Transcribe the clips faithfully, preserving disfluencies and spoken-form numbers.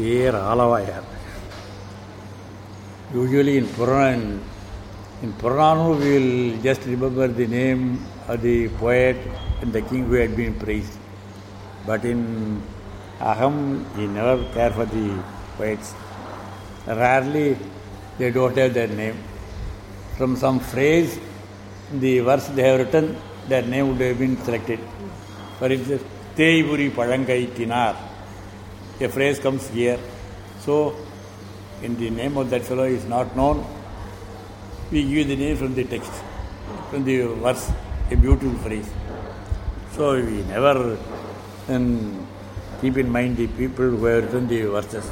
clear Alavaya. Usually in Puran, in Puranu we will just remember the name of the poet and the king who had been praised. But in Aham, he never cared for the poets. Rarely they don't have their name. From some phrase, the verse they have written, their name would have been selected. For instance, Teiburi Padangai Tinar. A phrase comes here. So, in the name of that fellow is not known, we give the name from the text, from the verse, a beautiful phrase. So, we never um, keep in mind the people who have written the verses.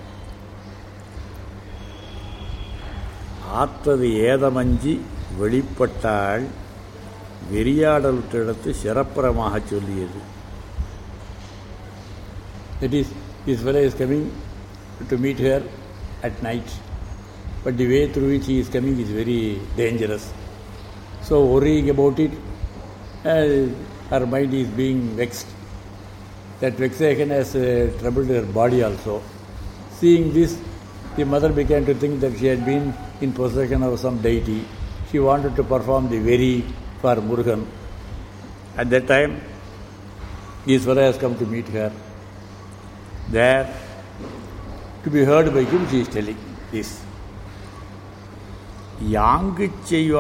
ஆற்றது ஏதமஞ்சி வெளிப்பட்டால் வெறியாடலுற்றிடத்து சிறப்புறமாக சொல்லியது. That is, this fellow is coming to meet her at night, but the way through which he is coming is very dangerous. So worrying about it, uh, her mind is being vexed. That vexation has uh, troubled her body also. Seeing this, the mother began to think that she had been in possession of some deity. She wanted to perform the very for Murugan. At that time, Ishvara has come to meet her. There, to be heard by him, she is telling this. Yang